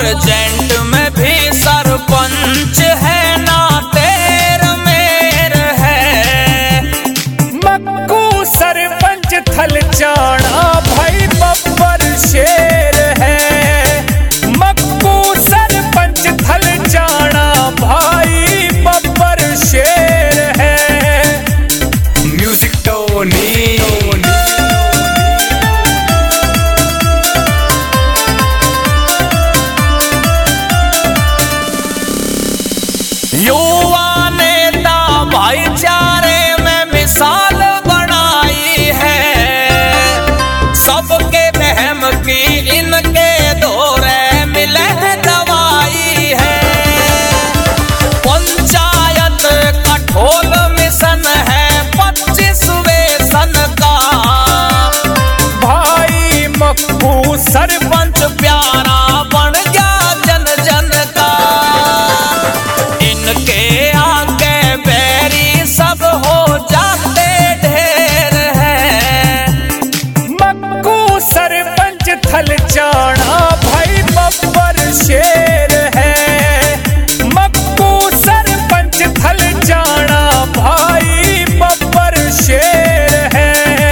Urgent में भी सरपंच है ना तेर मेर है। मक्कू सरपंच थलचाना भाई बब्बर शेर है। मक्कू सरपंच थलचाना भाई बब्बर शेर है। म्यूजिक टोनी युवा नेता भाईचारे में मिसाल बनाई है। सबके बहम की इनके दौरे मिले दवाई है। पंचायत कठोल मिशन है 25वें सन का। भाई मक्कू सरपंच प्यारा बन गया जन जन का। इनके आगे बैरी सब हो जाते ढेर है। मक्कू सरपंच थलचाना भाई बब्बर शेर है। मक्कू सरपंच थलचाना भाई बब्बर शेर है।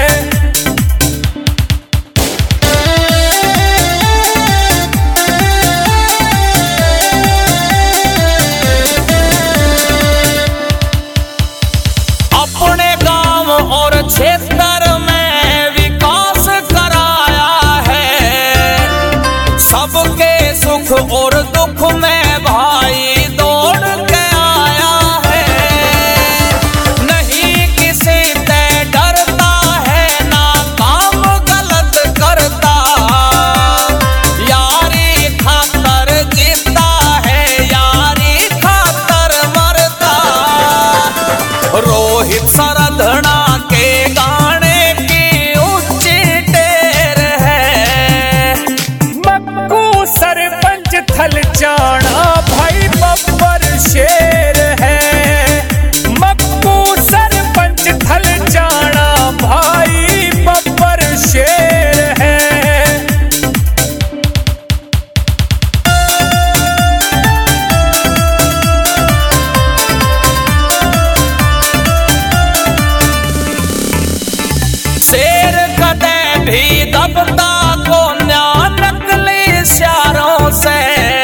अपने गांव और क्षेत्र में विकास कराया है। सबके सुख और दुख में भाई दौड़ के आया है। नहीं किसी से डरता है ना काम गलत करता। यारी खातर जीता है यारी खातर मरता। रोहित सरधना के गाने की ऊंची टेर है। मक्कू सरपंच थलचाना भाई बब्बर शेर है। मक्कू सरपंच थलचाना भाई बब्बर शेर है। शेर कदे भी दबता को न्या नकली शारों से।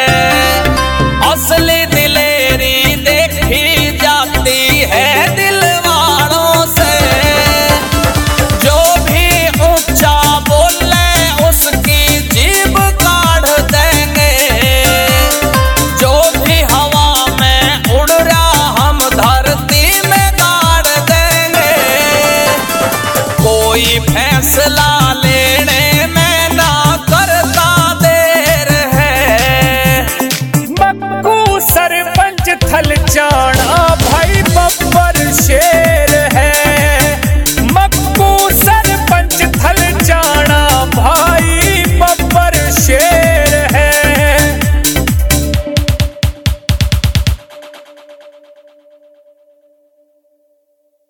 असली दिलेरी देखी जाती है दिलवारों से। जो भी ऊंचा बोले उसकी जीभ काढ़ देंगे। जो भी हवा में उड़ रहा हम धरती में गाड़ देंगे। कोई फैसला लेने में ना करता देर है। मक्कू सरपंच थलचाना